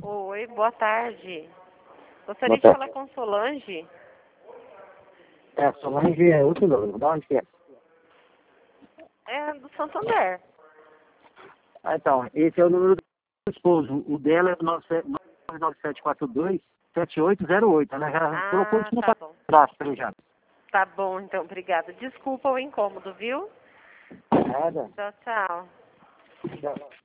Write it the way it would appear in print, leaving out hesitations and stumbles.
Oi, boa tarde. Gostaria Boa de tarde. falar com Solange. Solange é outro número. Da onde que é? É do Santander. Então, esse é o número do esposo. O dela é o 9742-7808. Ela já colocou Ah, isso no tá bom. cadastro pra ele já. Tá bom, então, obrigada. Desculpa o incômodo, viu? Nada. Tchau, tchau. Tchau.